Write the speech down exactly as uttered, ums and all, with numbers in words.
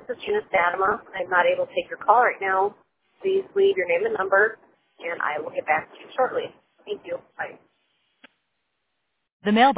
This is Janice Fatima. I'm not able to take your call right now. Please leave your name and number, and I will get back to you shortly. Thank you. Bye. The mailbox